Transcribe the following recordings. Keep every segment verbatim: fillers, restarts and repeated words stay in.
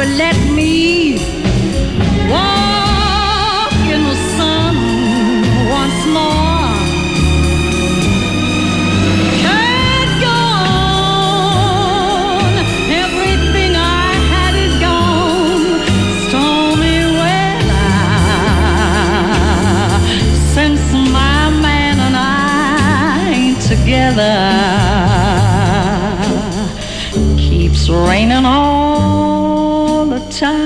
will let me walk in the sun once more. Can't go on. Everything I had is gone. Stormy weather since my man and I ain't together. Keeps raining all the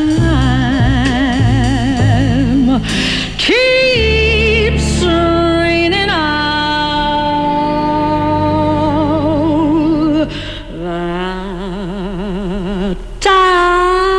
time. Keeps raining all the time.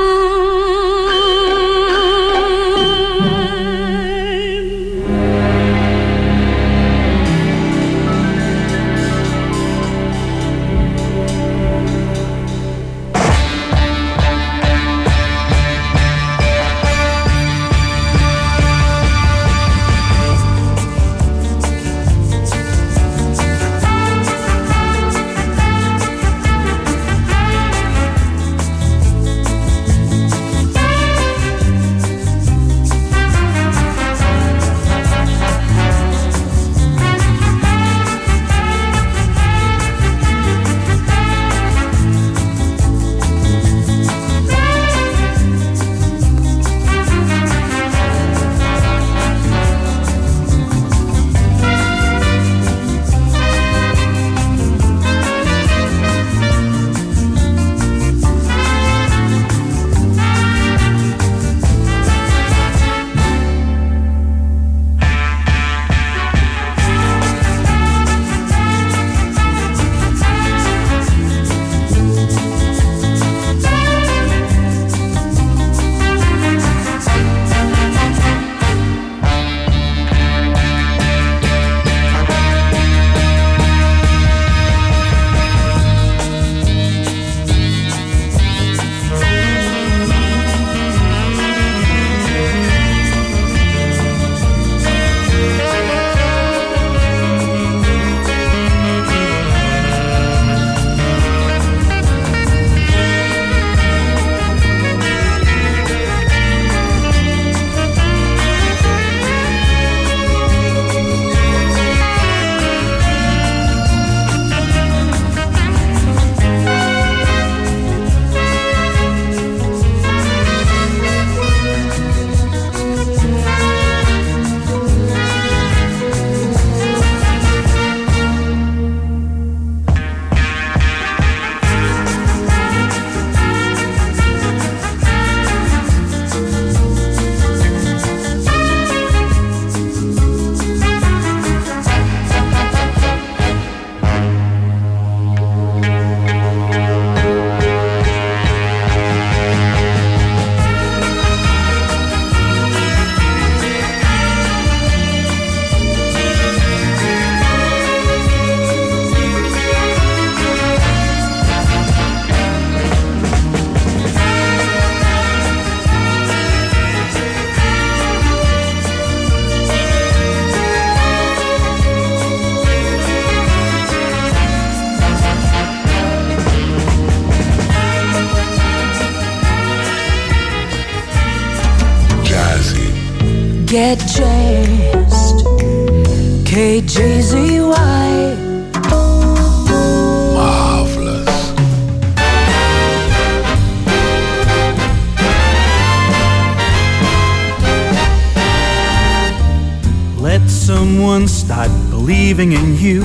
Get jazzed, K J Z Y. Marvelous. Let someone start believing in you.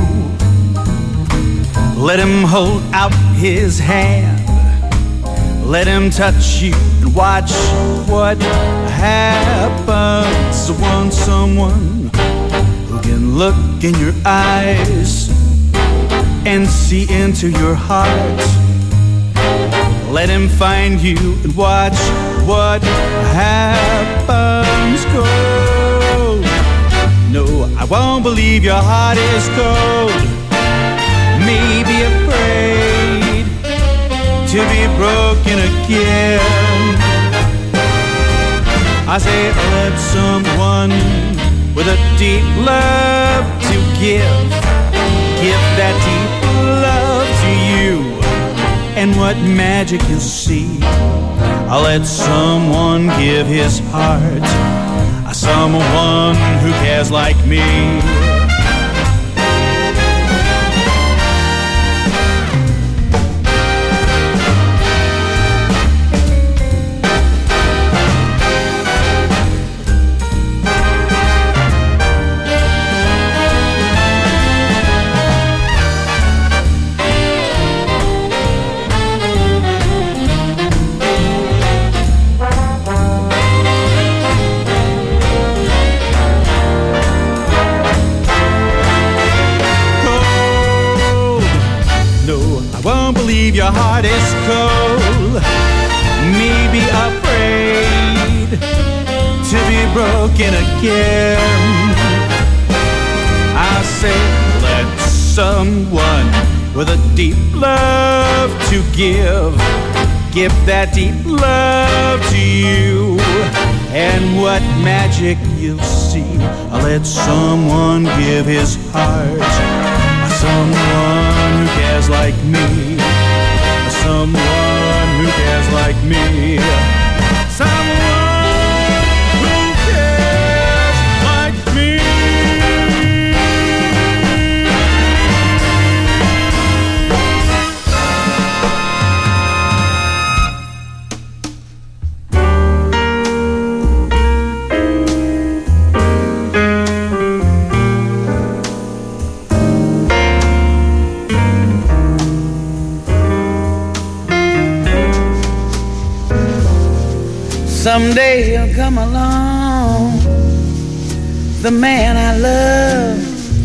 Let him hold out his hand. Let him touch you and watch what happens. I want someone who can look in your eyes and see into your heart. Let him find you and watch what happens. Go. No, I won't believe your heart is cold. Maybe afraid to be broken again. I say let someone with a deep love to give, give that deep love to you. And what magic you'll see, I'll let someone give his heart, someone who cares like me. Your heart is cold, maybe afraid to be broken again. I say let someone with a deep love to give, give that deep love to you, and what magic you'll see. I'll let someone give his heart, someone who cares like me. Someone who cares like me. Someone who cares like me. Someday he'll come along, the man I love,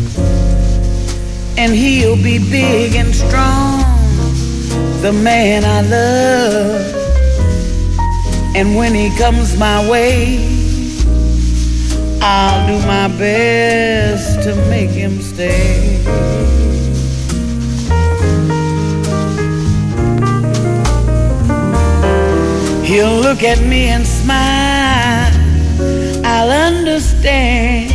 and he'll be big and strong, the man I love. And when he comes my way, I'll do my best to make him stay. He'll look at me and smile, I'll understand.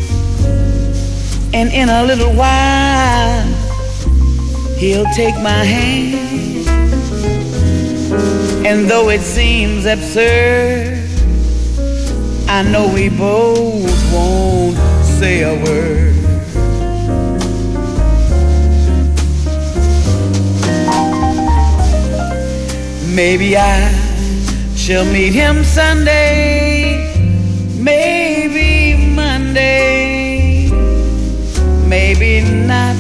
And in a little while, he'll take my hand. And though it seems absurd, I know we both won't say a word. Maybe I shall meet him Sunday, maybe Monday, maybe not.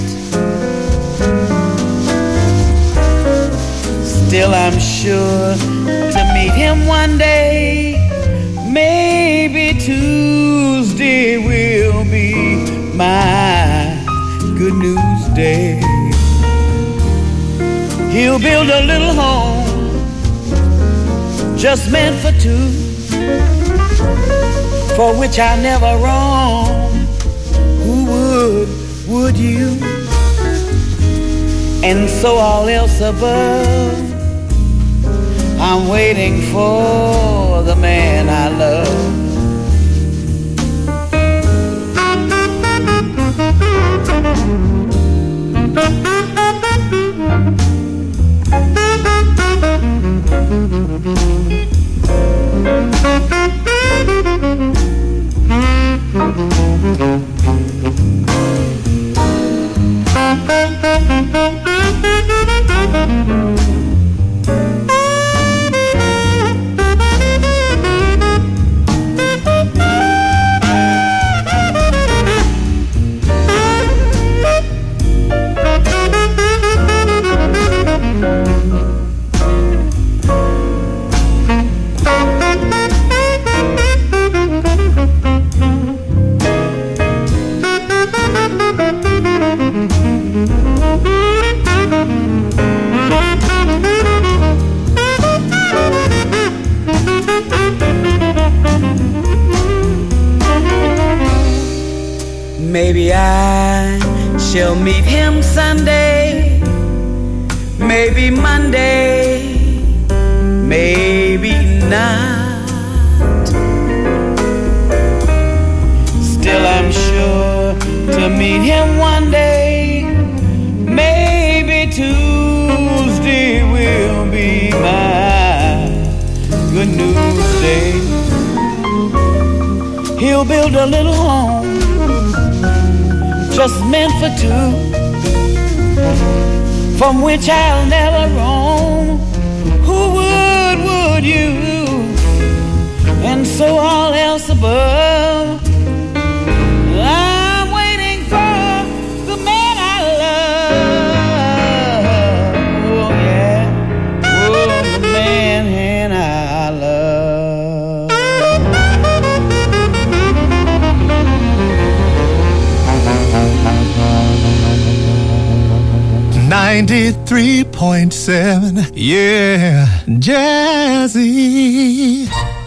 Still I'm sure to meet him one day. Maybe Tuesday will be my good news day. He'll build a little home just meant for two, for which I never roam. Who would, would you? And so all else above, I'm waiting for the man I love. Maybe I shall meet him Sunday, maybe Monday, maybe not. Still I'm sure to meet him one day. Maybe Tuesday will be my we'll build a little home just meant for two, from which I'll never roam. Who would, would you? And so all else above, I'm waiting for the man I love. Oh yeah, oh the man and I love. ninety-three point seven, yeah, Jazzy.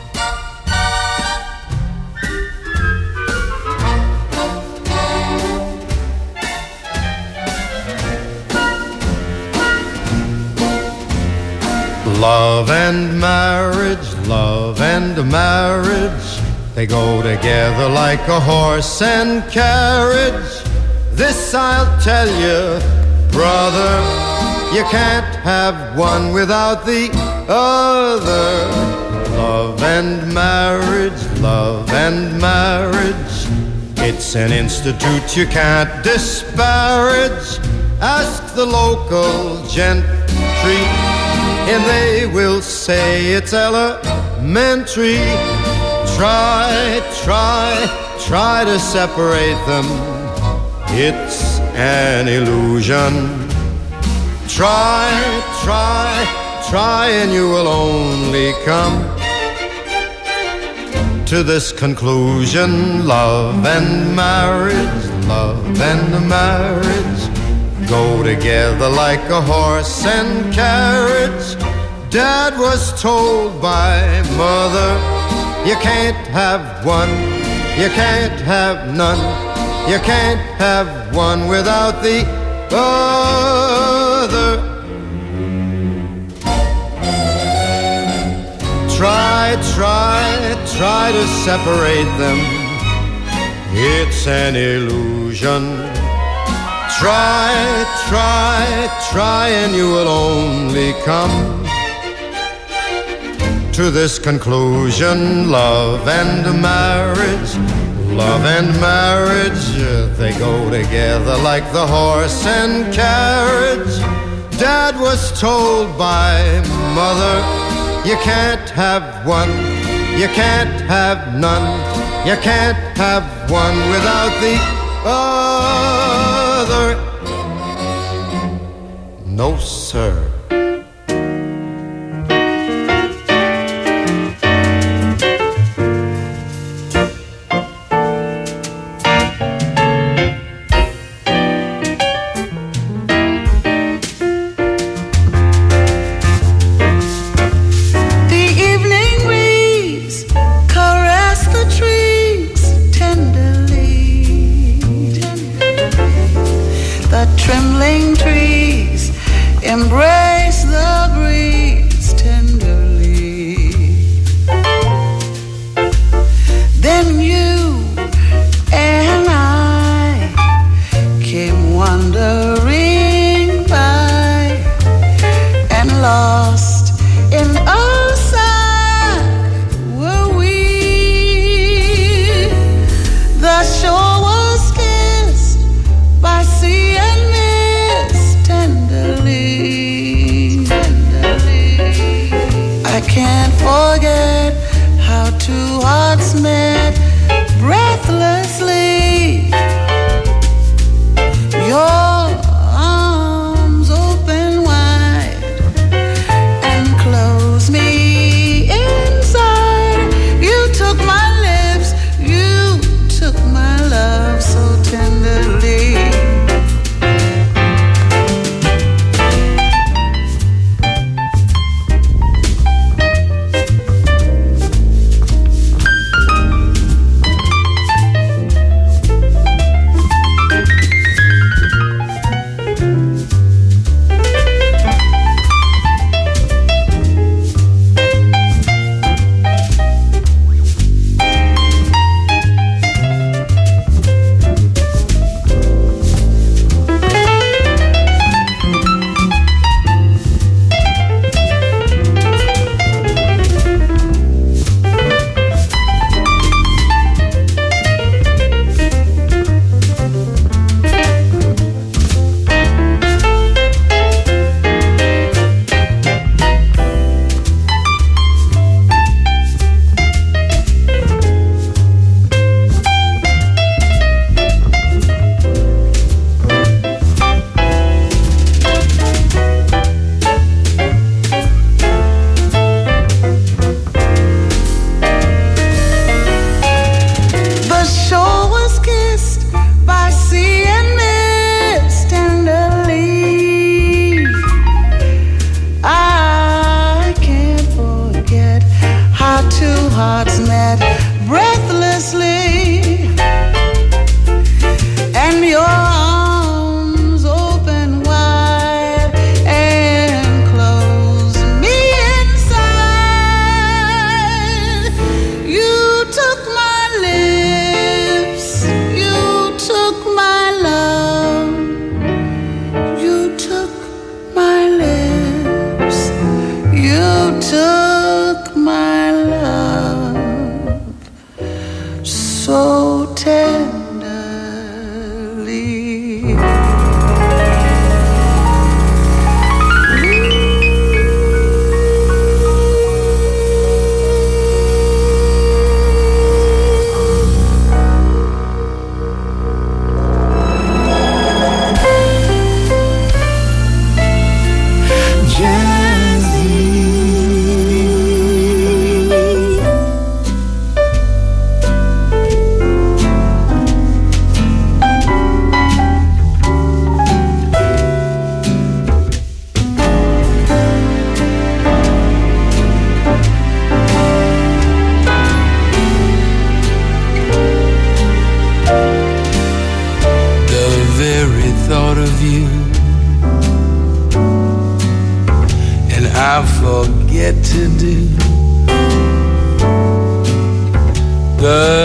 Love and marriage, love and marriage, they go together like a horse and carriage. This I'll tell you, brother, you can't have one without the other. Love and marriage, love and marriage, it's an institute you can't disparage. Ask the local gentry, and they will say it's elementary. Try, try, try to separate them, it's an illusion. Try, try, try, and you will only come to this conclusion. Love and marriage, love and marriage go together like a horse and carriage. Dad was told by mother, you can't have one, you can't have none, you can't have one without the other. Try, try, try to separate them, it's an illusion. Try, try, try, and you will only come to this conclusion. Love and marriage, love and marriage, they go together like the horse and carriage. Dad was told by mother, you can't have one, you can't have none, you can't have one without the other. No, sir. Embrace the breeze tenderly. Then you and I came wandering by, and lost in our sight were we. The shore was kissed by sea and I can't forget how two hearts met breathlessly. Your arms open wide and close me inside. You took my lips, you took my love so tenderly.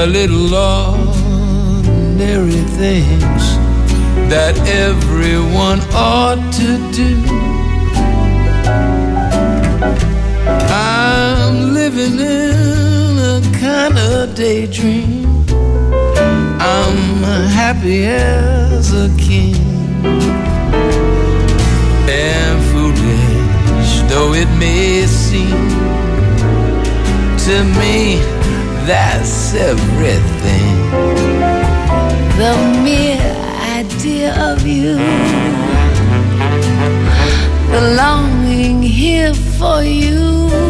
little ordinary things that everyone ought to do. I'm living in a kind of daydream. I'm happy as a king. And foolish though it may seem, to me that's everything. The mere idea of you, the longing here for you.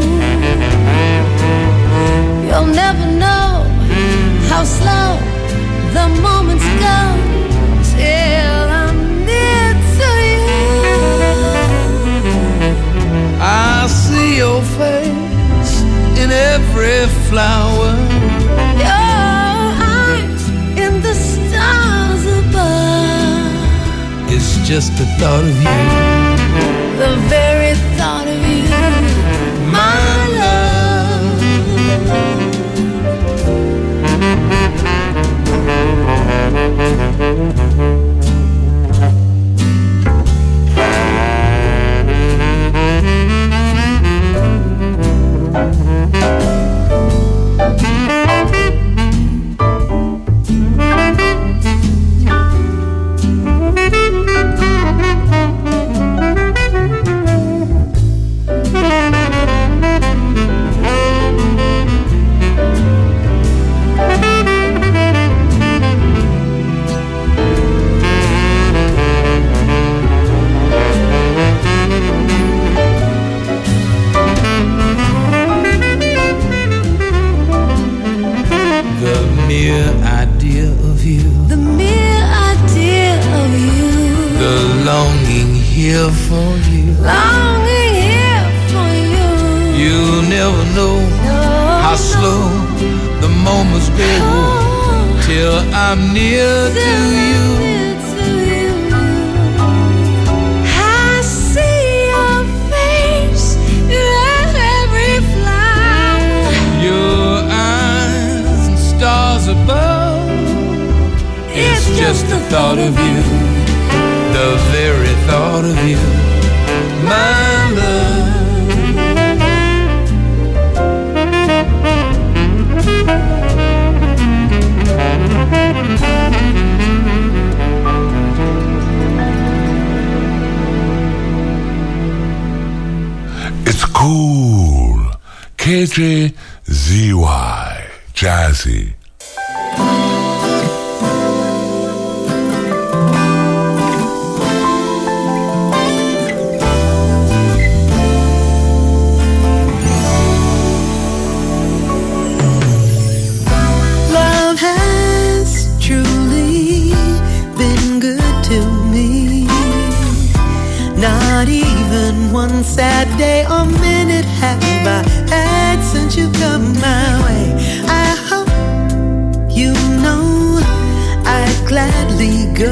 You'll never know how slow the moments go till I'm near to you. I see your face in every flower, your eyes in the stars above. It's just the thought of you, the very thought of you, my love. Here for you, longing here for you. You'll never know no, how no. slow the moments go oh, till I'm near till to you. Near to you. I see your face in every flower, your eyes and stars above. It's, it's just the thought of you, the very thought of you, my love. It's cool. K J Z Y, Jazzy. Not even one sad day or minute have I had since you come my way. I hope you know I'd gladly go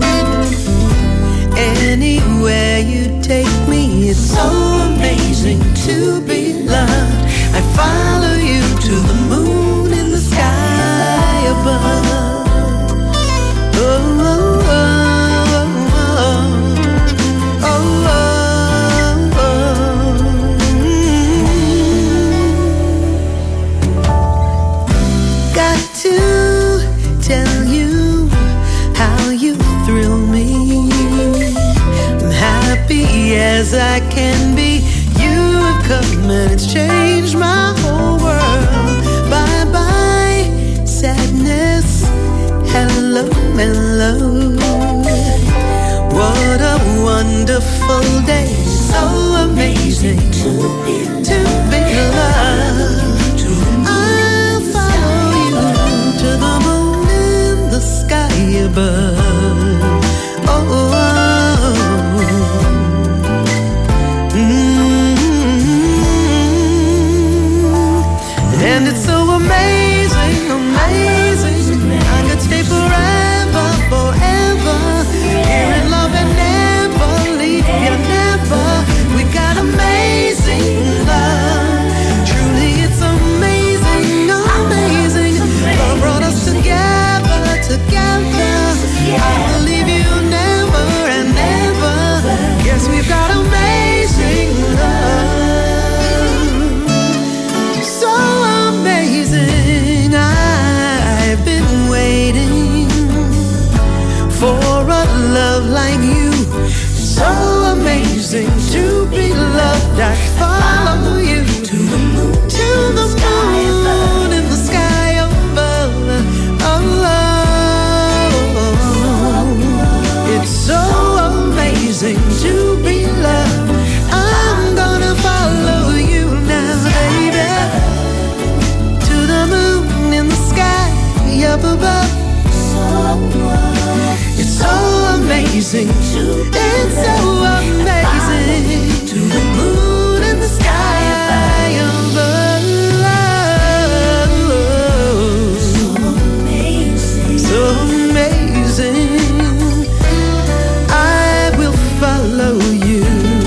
anywhere you take me. It's so amazing to be loved. I follow you to the moon in the sky above. Oh, oh, oh. Tell you how you thrill me. I'm happy as I can be. You have come and it's changed my whole world. Bye bye sadness, hello mellow. What a wonderful day, so amazing to be loved. I'll follow you to the moon in the sky above. Oh, oh, oh. Mm-hmm. And it's so amazing, amazing. I could stay forever, forever. Here in love and never leave you, never. We got amazing love. Truly, it's amazing, amazing. Love brought said I'd follow you to the moon, to the moon in the sky above. Oh, it's so amazing to be loved. I'm gonna follow you now, baby, to the moon in the sky up above. It's so amazing, it's so amazing, to the moon in the sky above. So amazing, so amazing. I will follow you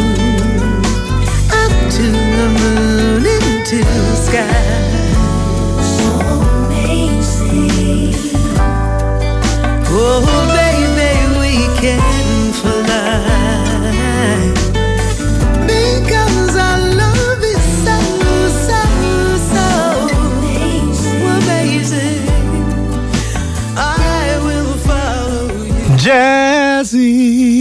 up to the moon, into the sky. So amazing. Oh, baby, we can fly, because our love is so, so, so amazing. I will follow you. Jazzy.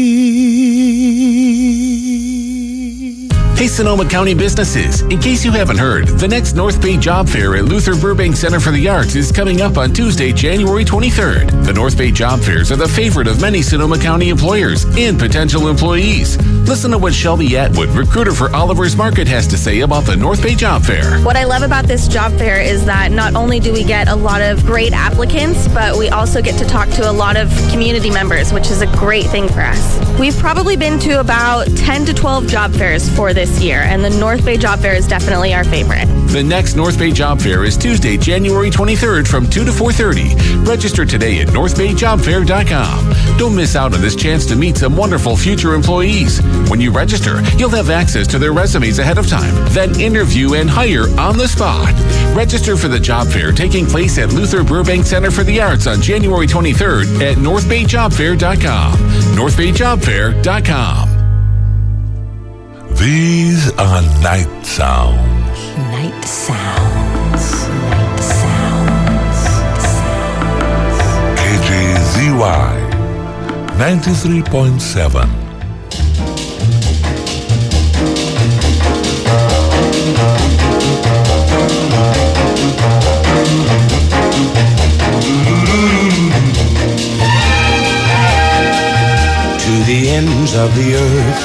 Hey, Sonoma County businesses. In case you haven't heard, the next North Bay Job Fair at Luther Burbank Center for the Arts is coming up on Tuesday, January twenty-third. The North Bay Job Fairs are the favorite of many Sonoma County employers and potential employees. Listen to what Shelby Atwood, recruiter for Oliver's Market, has to say about the North Bay Job Fair. What I love about this job fair is that not only do we get a lot of great applicants, but we also get to talk to a lot of community members, which is a great thing for us. We've probably been to about ten to twelve job fairs for this year, and the North Bay Job Fair is definitely our favorite. The next North Bay Job Fair is Tuesday, January twenty-third from two to four thirty. Register today at north bay job fair dot com. Don't miss out on this chance to meet some wonderful future employees. When you register, you'll have access to their resumes ahead of time, then interview and hire on the spot. Register for the job fair taking place at Luther Burbank Center for the Arts on January twenty-third at north bay job fair dot com. north bay job fair dot com. These are night sounds. Night sounds. Night sounds. K J Z Y ninety-three point seven. To the ends of the earth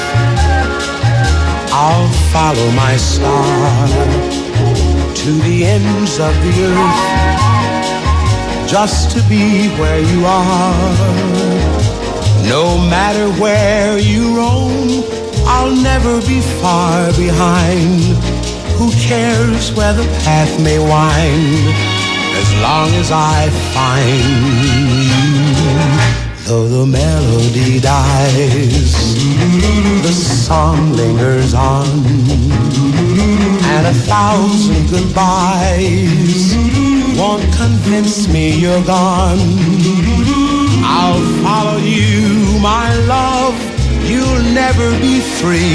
I'll follow my star, to the ends of the earth, just to be where you are. No matter where you roam, I'll never be far behind. Who cares where the path may wind, as long as I find you. Though the melody dies, the song lingers on, and a thousand goodbyes won't convince me you're gone. I'll follow you, my love, you'll never be free.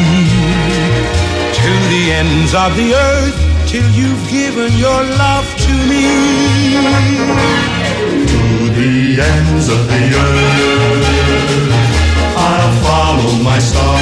To the ends of the earth, till you've given your love to me. The ends of the earth, I'll follow my star.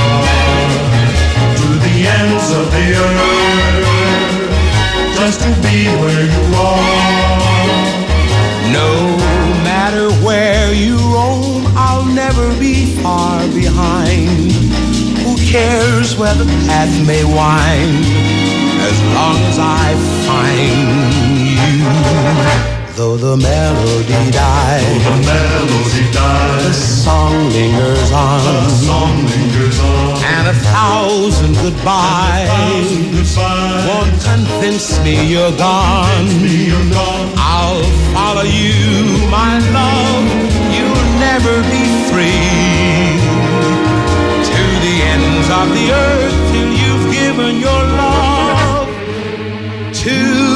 To the ends of the earth, just to be where you are. No matter where you roam, I'll never be far behind. Who cares where the path may wind, as long as I find you. Though the melody dies, Though the melody dies, the song lingers on, the song lingers on, and a thousand goodbyes, and a thousand goodbyes won't convince me you're gone. Me you're gone. I'll follow you, my love, you'll never be free. To the ends of the earth, till you've given your love to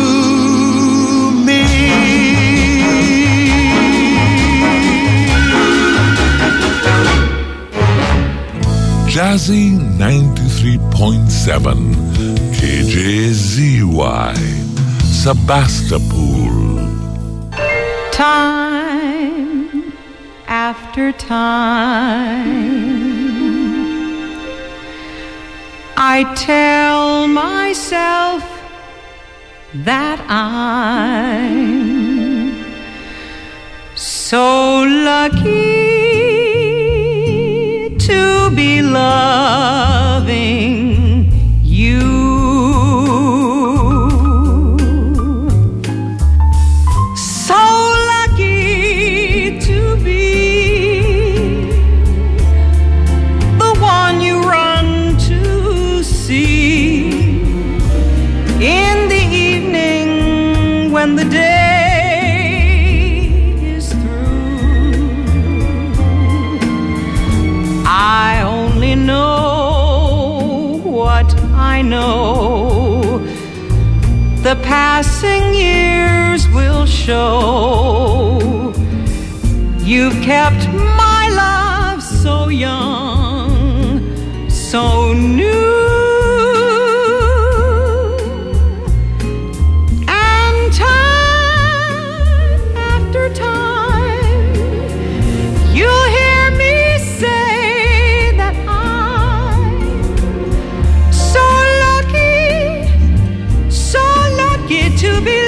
Jazzy ninety-three point seven, K J Z Y, Sebastopol. Time after time, I tell myself that I'm so lucky to be loving you. So lucky to be the one you run to see in the evening when the day is through. I only know what I know. The passing years will show. You've kept my love so young, so new. And time after time, you'll hear me say that I'm so lucky, so lucky to be